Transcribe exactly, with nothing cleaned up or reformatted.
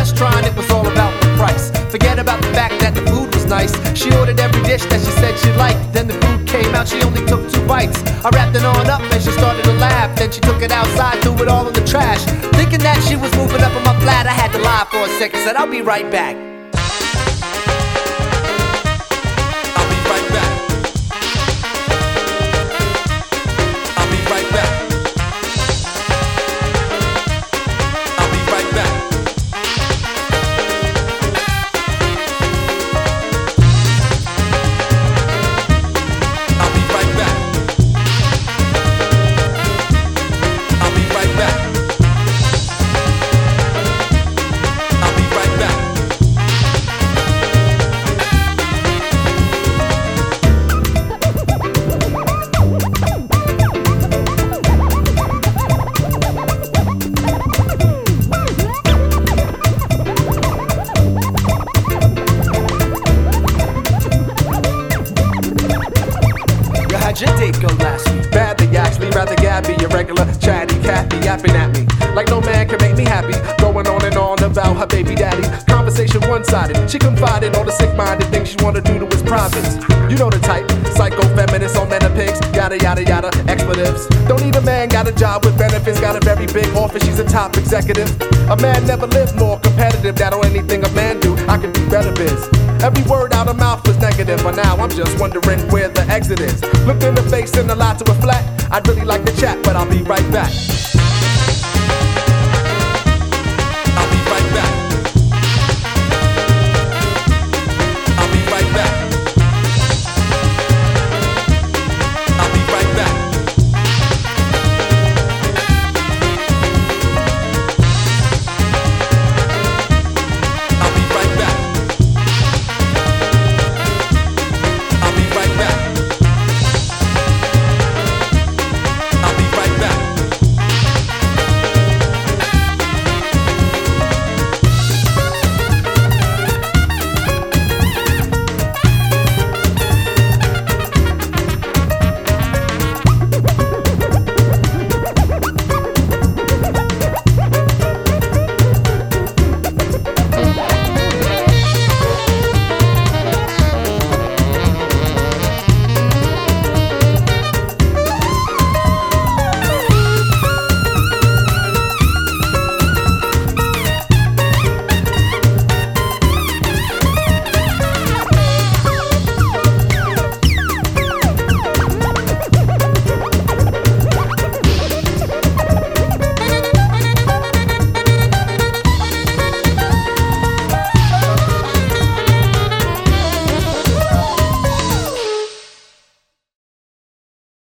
first try and it was all about the price. Forget about the fact that the food was nice. She ordered every dish that she said she liked. Then the food came out, she only took two bites. I wrapped it on up and she started to laugh. Then she took it outside, threw it all in the trash. Thinking that she was moving up in my flat, I had to lie for a second, said I'll be right back. I'll be right back. I'll be right back. I'll be right back. I'll be right back. I'll be right back. I'll be right back. Yo, how'd your date go last week? Badly, actually, rather Gabby, a regular chatty Kathy yapping at me like no man can make me happy. Going on and on about her baby daddy. Conversation one-sided. She confided all the sick-minded things she wanna do to his privates. You know the type, psycho feminist on men and pigs, yada yada yada, expletives. Don't need a man, got a job with benefits, got a very big office, she's a top executive. A man never lived more competitive, that on anything a man do, I could be better biz. Every word out of mouth was negative, but now I'm just wondering where the exit is. Looked in the face and a lot to reflect. I'd really like to chat, but I'll be right back.